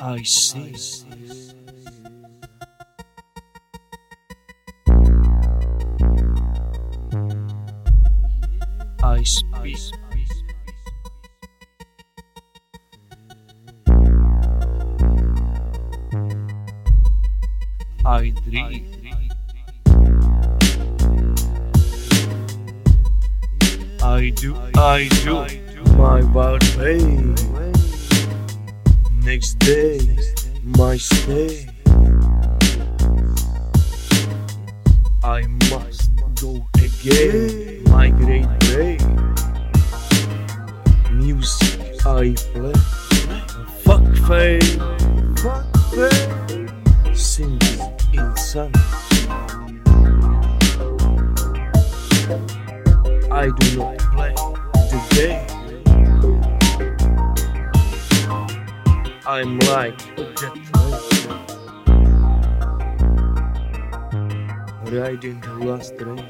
I see. I speak. I dream. I do. My birthday. Next day, my stay. I must go again. My great day. Music I play. Fuck fame. Singing in sun. I do not play today. I'm like a jet riding the last train.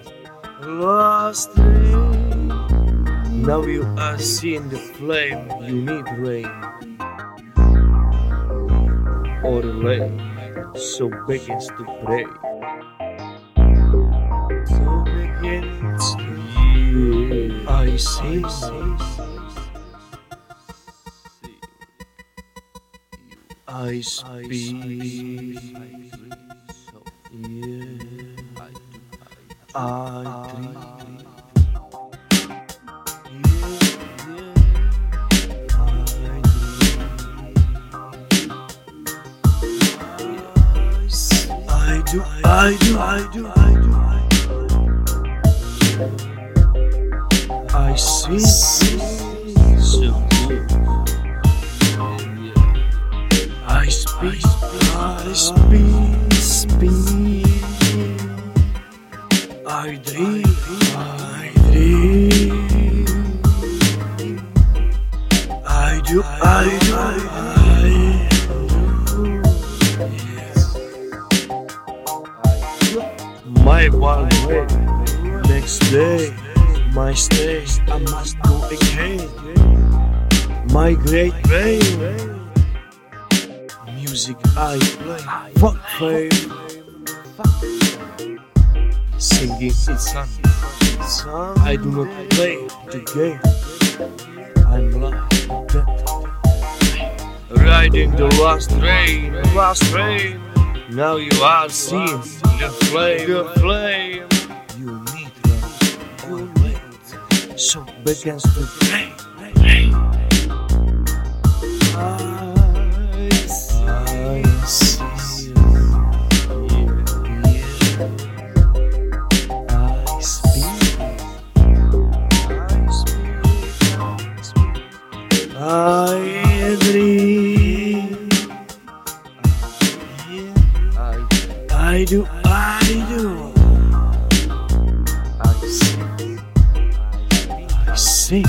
Now you are seeing the flame. You need rain or rain, so begins to pray. So begins to I see. I speak. Yeah. I dream. I do. I see. So good. I speak. I dream. I do. My one way, next day, my stay, I must go again. My great way, music I play, fuck fame. Singing in sun, I do not play the game. I'm like that, riding the last train. Now you are seeing the flame. You need rain, so begins to rain. I see. I speak. I dream. I do. I see.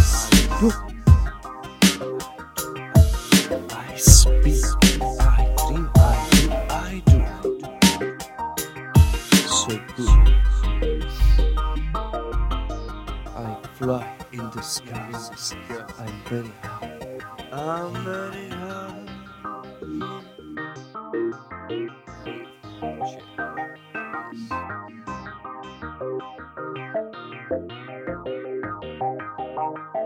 I speak. I dream. I do. So good. I fly in the skies. I'm very happy. I'm very happy.